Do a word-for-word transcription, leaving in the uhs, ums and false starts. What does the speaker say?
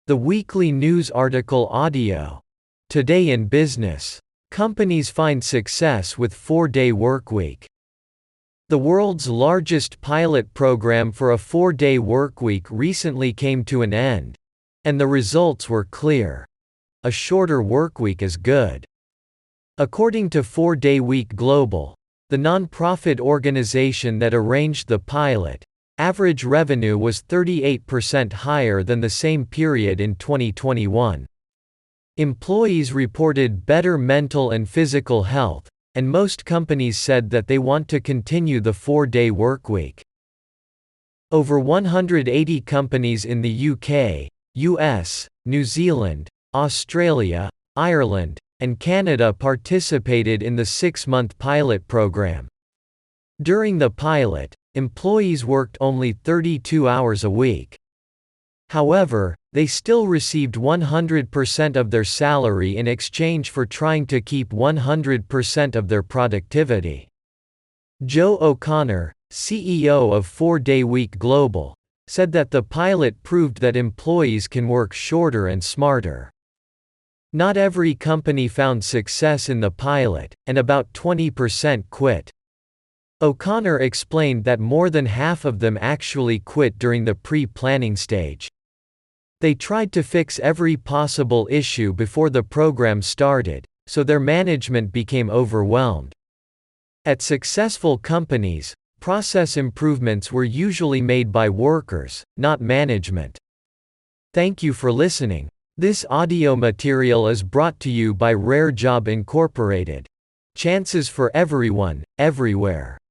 The weekly news article audio. Today in business. Companies find success with four-day workweek. The world's largest pilot program for a four-day workweek recently came to an end. And the results were clear. A shorter workweek is good. According to four-day week Global, the non-profit organization that arranged the pilot, average revenue was thirty-eight percent higher than the same period in twenty twenty-one. Employees reported better mental and physical health, and most companies said that they want to continue the four-day workweek. Over one hundred eighty companies in the U K, U S, New Zealand, Australia, Ireland, and Canada participated in the six-month pilot program. During the pilot, employees worked only thirty-two hours a week. However, they still received one hundred percent of their salary in exchange for trying to keep one hundred percent of their productivity. Joe O'Connor, C E O of four-day week Global, said that the pilot proved that employees can work shorter and smarter. Not every company found success in the pilot, and about twenty percent quit. O'Connor explained that more than half of them actually quit during the pre-planning stage. They tried to fix every possible issue before the program started, so their management became overwhelmed. At successful companies, process improvements were usually made by workers, not management. Thank you for listening. This audio material is brought to you by Rare Job Incorporated. Chances for everyone, everywhere.